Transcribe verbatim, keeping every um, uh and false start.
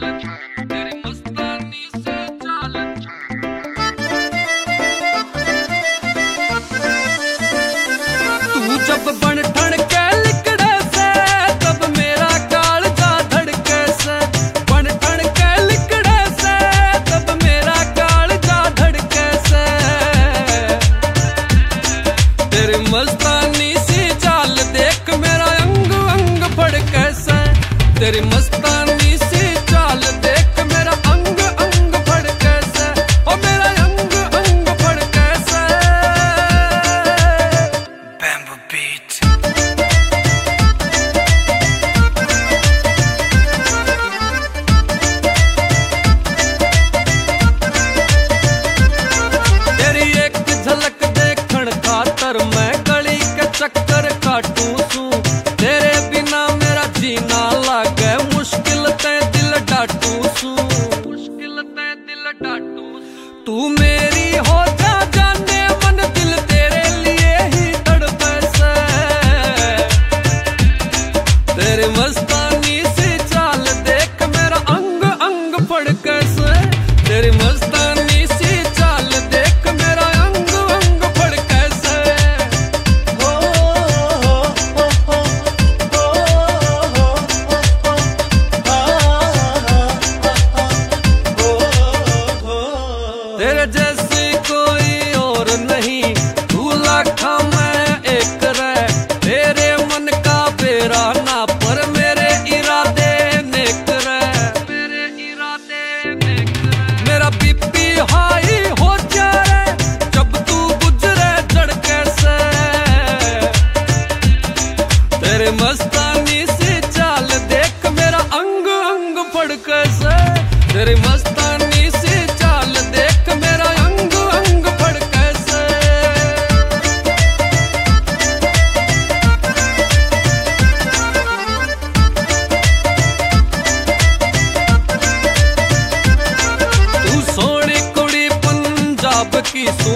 तेरी मस्तानी से चाल। तू जब बन ठण के लिकड़े से तब मेरा कालजा धड़के से। बन ठण के लिकड़े से तब मेरा कालजा धड़के से। तेरी मस्तानी सी चाल देख मेरा अंग अंग फड़के से। तेरी मस्तानी सी चाल देख मेरा अंग अंग फड़के से। ओ मेरा अंग अंग फड़के से। Bamboo beat। तेरी एक झलक देखण खातर मैं गली के चक्कर काटू सू। तेरे बिना मेरा जीना लागे मुश्किल ते दिल डाटू सू। मुश्किल ते दिल डाटू। तू मेरी हो जा जाने मन दिल तेरे लिए ही तड़पे से। तेरी मस्तानी सी चाल देख मेरा अंग अंग फड़के से। तेरी मस्तानी सी चाल देख मेरा अंग अंग फड़के से। हो हो हो हो हो हो हो हो। तेरे जैसी कोई और नहीं तू लाखा मैं एक रे। तेरे मन का बेरा ना पर मेरे इरादे नेक रे। मेरे इरादे नेक रे। मेरा बीपी हाई हो जाए जब तू गुजरे झड़के से। तेरे मस्तानी सी चाल देख मेरा अंग अंग फड़के से। तेरी मस्तानी सी चाल देख मेरा अंग अंग फड़के से। तू सोनी कुड़ी पंजाब की